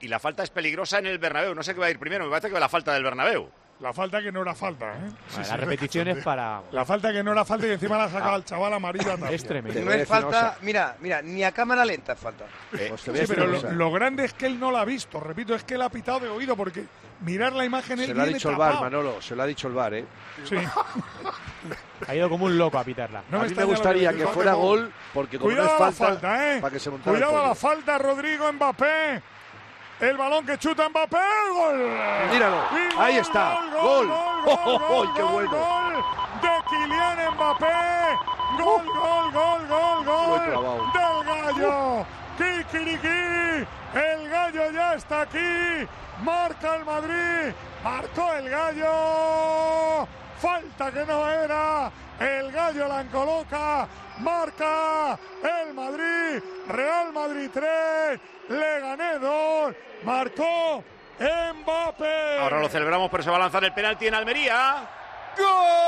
y la falta es peligrosa en el Bernabéu. No sé qué va a ir primero, me parece que va la falta del Bernabéu. La falta que no era falta, ¿eh? Sí, la repetición es para... La falta que no era falta y encima la ha sacado al chaval amarilla. Es tremendo. No es falta, mira, ni a cámara lenta es falta. Sí, pero lo grande es que él no la ha visto, repito, es que él ha pitado de oído porque mirar la imagen él se lo ha viene dicho tapado. el VAR, Manolo, se lo ha dicho el VAR, ¿eh? Sí. Ha ido como un loco a pitarla. No a mí me gustaría que fuera gol, porque como cuidado no es falta, la falta, para que se montara cuidado el a la pollo. falta, Rodrigo Mbappé. El balón que chuta Mbappé, gol. Míralo, Y ahí está, gol. ¡Qué bueno! Gol de Kylian Mbappé. Gol Muy clavado. del Gallo. Kikiriki. El Gallo ya está aquí. Marca el Madrid. Marcó el Gallo. Falta que no era. El Gallo la encoloca. Marca el Madrid. Real Madrid 3. Leganés 2. Marcó Mbappé. Ahora lo celebramos, pero se va a lanzar el penalti en Almería. ¡Gol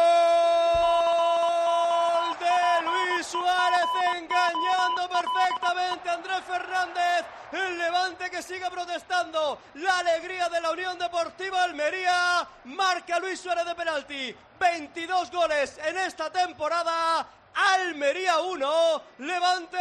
de Luis Suárez, engañando perfectamente a Andrés Fernández! El Levante que sigue protestando. La alegría de la Unión Deportiva Almería. Marca Luis Suárez de penalti. 22 goles en esta temporada. Almería 1, Levante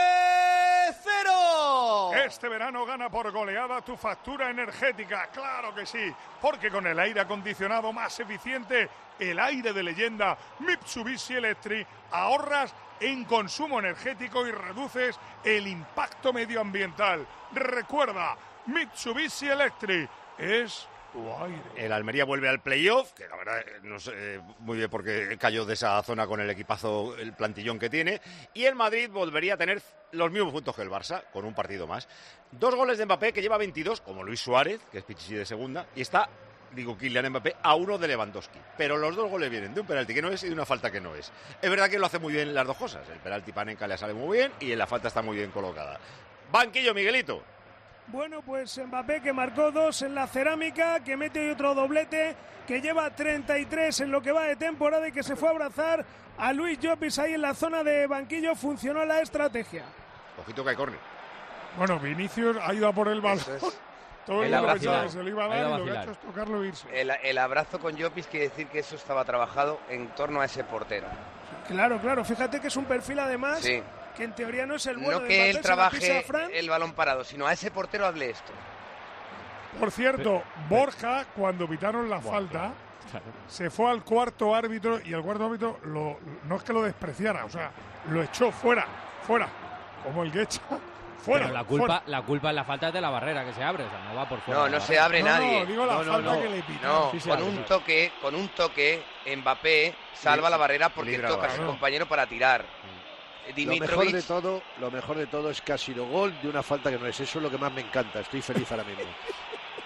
0. Este verano gana por goleada tu factura energética, claro que sí, porque con el aire acondicionado más eficiente, el aire de leyenda Mitsubishi Electric, ahorras en consumo energético y reduces el impacto medioambiental. Recuerda, Mitsubishi Electric es tu aire. El Almería vuelve al playoff, que la verdad no sé muy bien por qué cayó de esa zona con el equipazo, el plantillón que tiene, y el Madrid volvería a tener los mismos puntos que el Barça, con un partido más. 2 goles de Mbappé, que lleva 22, como Luis Suárez, que es Pichichi de segunda, y está, Kylian Mbappé, a 1 de Lewandowski. Pero los 2 goles vienen de un penalti que no es y de una falta que no es. Es verdad que lo hace muy bien las dos cosas. El penalti Panenka le sale muy bien y en la falta está muy bien colocada. Banquillo, Miguelito. Bueno, pues Mbappé que marcó 2 en la cerámica, que mete otro doblete, que lleva 33 en lo que va de temporada y que se fue a abrazar a Luis Llopis ahí en la zona de banquillo. Funcionó la estrategia. Ojito que hay córner. Bueno, Vinicius ha ido a por el balón. Todo el mundo pensaba que se lo iba a dar y lo que ha hecho es tocarlo e irse. El abrazo con Llopis quiere decir que eso estaba trabajado en torno a ese portero. Claro, fíjate que es un perfil además sí. Que en teoría no es el bueno no de que Mbappé, él trabaje Fran. el balón parado, sino a ese portero hazle esto. Por cierto, Borja, cuando pitaron la falta, se fue al cuarto árbitro y el cuarto árbitro no es que lo despreciara, o sea, lo echó fuera, como el que echa. Fuera, pero la culpa es la falta de la barrera que se abre, o sea, no va por fuera. No se abre nadie. No, digo la falta que le pitó. No, con un toque, Mbappé salva la barrera porque toca a su compañero para tirar. Dimitrovic. Lo mejor de todo es que ha sido gol de una falta que no es. Eso es lo que más me encanta. Estoy feliz ahora mismo.